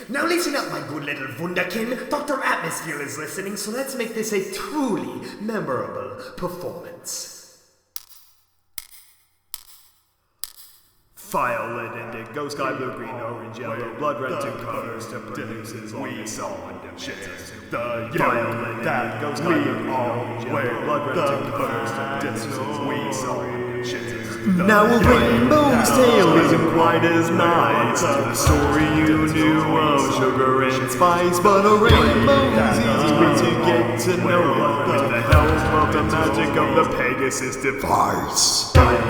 Now listen up, my good little wunderkin. Dr. Atmosphere is listening, so let's make this a truly memorable performance. Violet, indigo, sky blue, green, orange, yellow, blood red, two colors to produce his we saw dimensions. The violet that goes sky blue, green, orange, yellow, blood red, two colors to produce we saw dimensions. Now a rainbow's tale isn't quite as nice as the story you knew of sugar and spice, but a rainbow's easy to get to know with the help of the magic of the Pegasus device.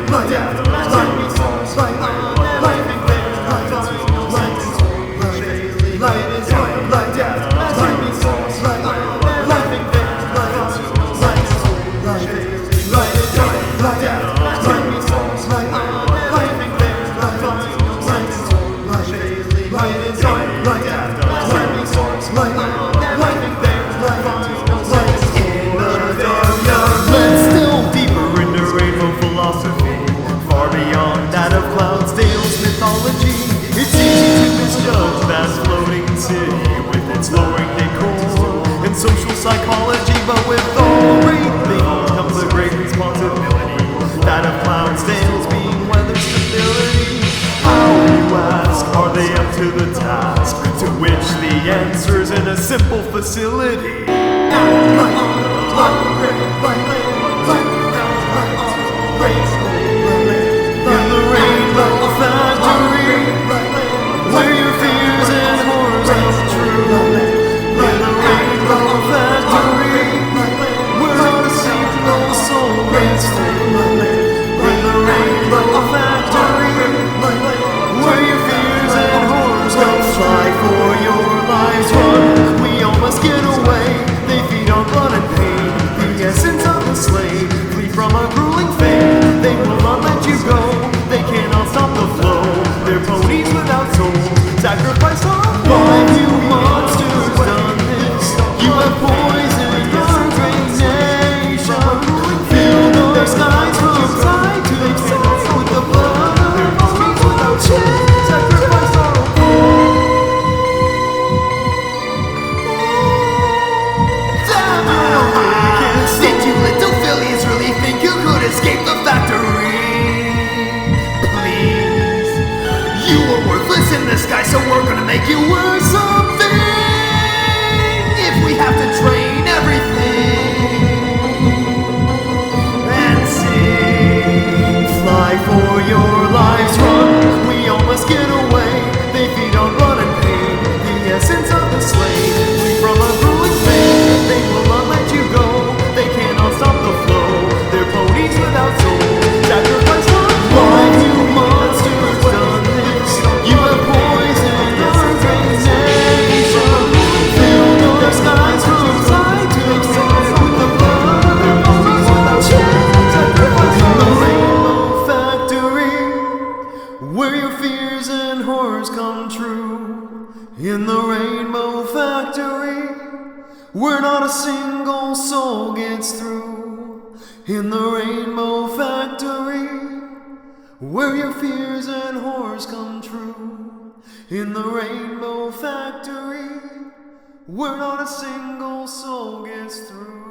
It's easy to misjudge that floating city with its lowering decor and social psychology, but with all great things comes a great responsibility, that of Cloudsdale's being weather stability. How, you ask, are they up to the task? To which the answer's in a simple facility. Sacrifice on why you monsters done this. You have poisoned your great nation. Fill those skies from side to side with the blood of their armies without change. Sacrifice on Did you little fillies really think you could escape the factory? In the sky, so we're gonna make you worth something. If we have to train everything and sing, fly for your lives, run. We all must get away. They feed on blood and pain, the essence of the slave. Flee from a grueling fate. They will not let you go. They cannot stop the flow. They're ponies without soul. Sacrifice one. Why you monsters done this? You have poisoned your great nation. Fill the skies from side to side with the blood of their ponies without change. Sacrifice the Rainbow Factory, where your fears and horrors come true. In the Rainbow Factory, where not a single soul gets through. In the Rainbow Factory, where your fears and horrors come true. In the Rainbow Factory, where not a single soul gets through.